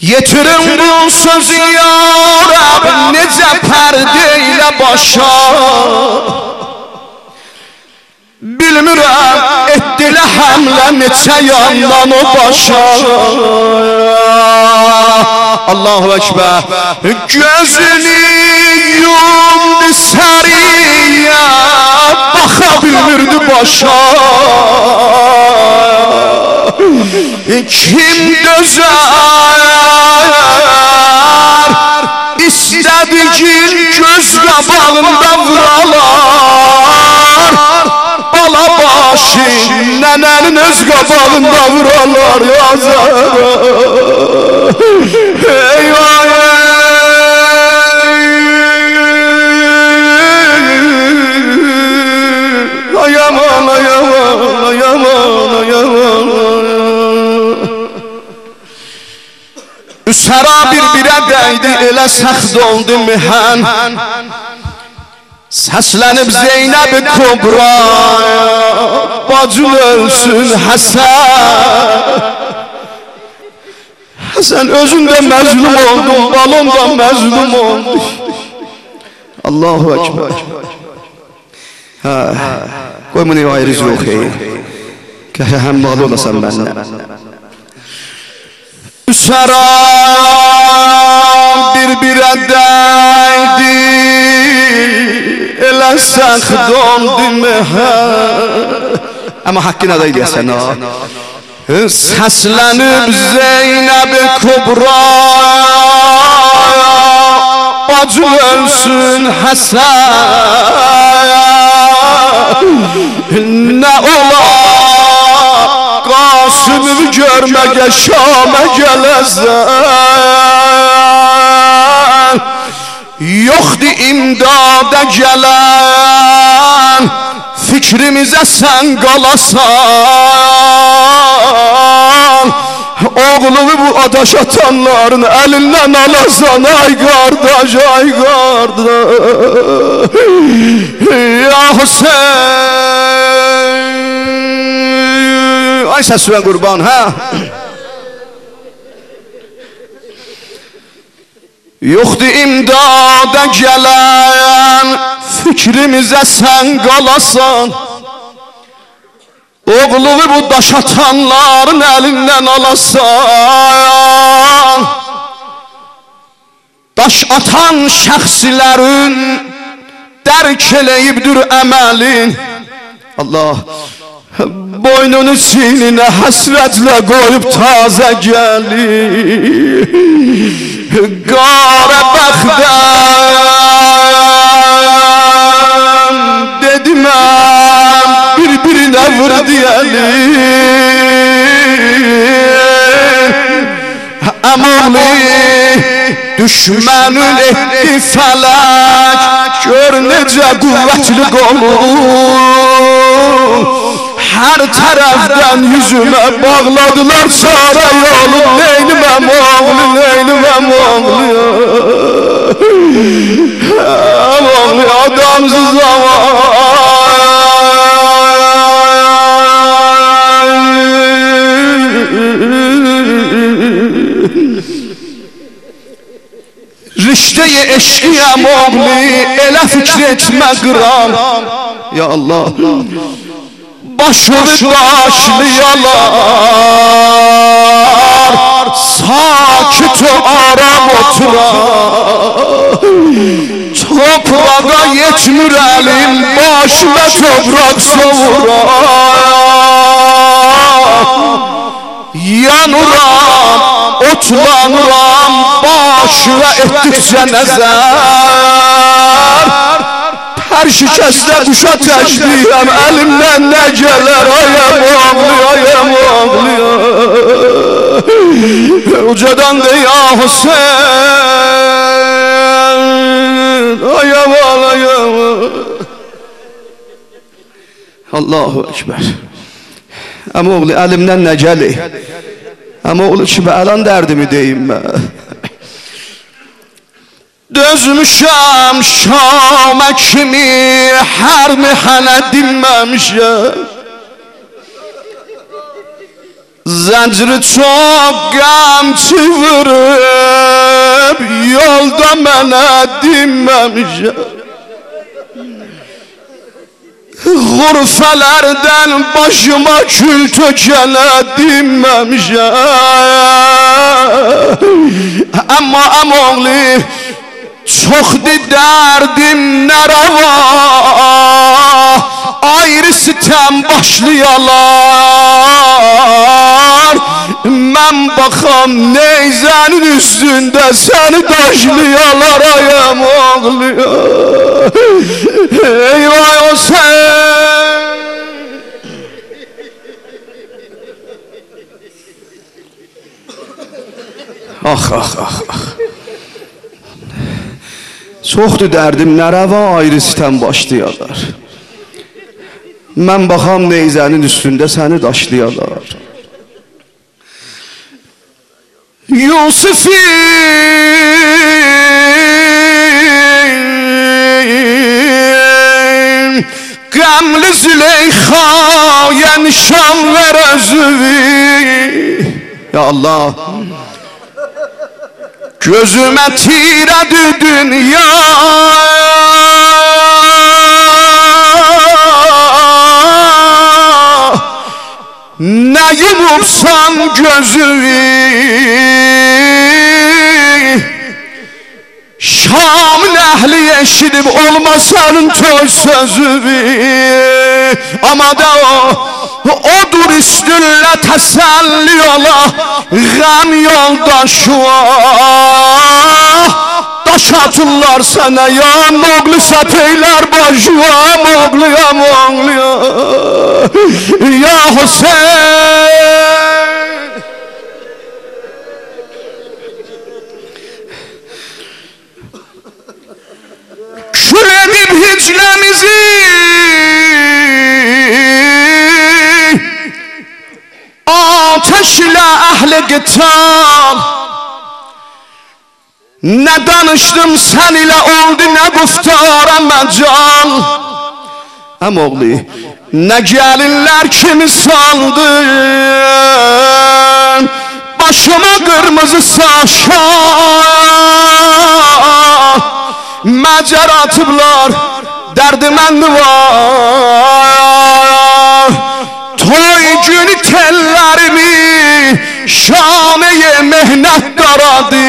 Yetirim bu sözü ya Rab, necə pərdeyle başa. Bilmirəm etdilə həmlə neçə yandan o başa. Allahu Ekber. Gözünü yumdu səriyə, baxa bilmirdi başa. Kim dözər istədi ki göz qabağında vuralar. Bala başı nənənin öz qabağında vuralar yazar. Eyvah ayaman ayaman ayaman ayaman. Üsəra bir-birə dəydi, elə səxt oldu mihan. Səslənib Zeynəb Kubra, bacın ölsün Həsən. Həsən özün də məzlum oldun, balon da məzlum oldu. Allahu Ekber. Qoy bunu ayrı yoxey. Kəhə həm bağlı olasan məndən. Üsəra bir-birə dəydi, elə səxt oldu məhəl. Amma haqqına da eləyəsən ha. Səslənib Zeynəb Kubra, bacı ölsün Həsən. Nə olar Qasım'ı görməgə Şamə gələsən. Yoxdur imdada gələn, fikrimizə sən qalasan. Oğlumu bu adaş atanların əlindən alasan. Ay qardaş, ay qardaş. Ya Hüseyin. Ay səsvə qurban, hə? Yoxdur imdada gələn, fikrimizə sən qalasan. Oğlumu bu daş atanların əlindən alasan. Daş atan şəxslərin dərk eləyibdir əməlin. Allah boynunu çininə həsrətlə qoyub tazə gəlir. Qara bəxtəm dedim bir-birinə vur deyəlim. Əmali düşmənin etdi fələk, gör necə qüvvətli qolur. Hər tərəfdən yüzümə bağladılar çarə yolu. Neyniməm oğlu, neyniməm oğlu. Oğlu adamsız ama. Riştəyi eşqiyəm oğlu, elə fikr etmə qıram. Ya Allah. Başını daşlayalar, sakit o aram oturar. Toprağa yetmir elim, başına toprak sovurar. Yanıram, otlanıram, başına etdikcə nəzər. Hər şikəstə quşa təşliyəm, əlimdən nə gələr. Ayəm oğlu, ayəm oğlu. Ucadan de ya Hüseyin. Ayəm oğlu, ayəm oğlu. Allahu Ekber. Ama oğlu əlimdən nə gəlir? Ama oğlu kimi əlan dərdimi deyim mən. Dözmüşəm Şamə kimi, hər mihənə dinməmişəm. Zənciri çox qəm çıvırıb yolda mənə dinməmişəm. Xurfələrdən başıma kül tökənə dinməmişəm. Amma əmoğlu çoxdur dərdim nə rava, ayrı sitem başlayalar. Mən baxam neyzənin üstündə səni daşlayalar ay əmoğlu. Eyvay o sen. Ah ah ah ah. Çoxdur dərdim nə rəva, ayrı sitem başlayalar. Mən baxam neyzənin üstündə səni daşlayalar. Yusufi qəmli Züleyxa yenişan ver özüvi. Ya Allah, gözüme tirədi dünya, ne yumubsan gözüvi. Şam'ın əhli eşidib olmasanın toy sözüvi. Ama da odur üstünlə təsəlli ola, qəm yoldaşı var. Daş atırlar sənə ya Moğlu, sateylər başı var Moğlu ya Moğlu ya Hüseyin. Kül edib hicrəmizi, ateş ile əhl-i qital. Ne danışdım sen ile oldu, ne guftara məcal. Əmoğlu, ne gəlinlər kimi saldın, başıma qırmızı saçlar. Məcar atıblar, dərdiməndi var. Toy günü tellərimi şaneye mehnət daradı.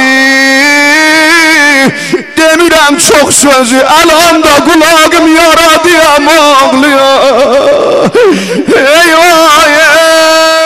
Demirəm çox sözü, əlanda qulağım yaradı əmoğlu. Eyvah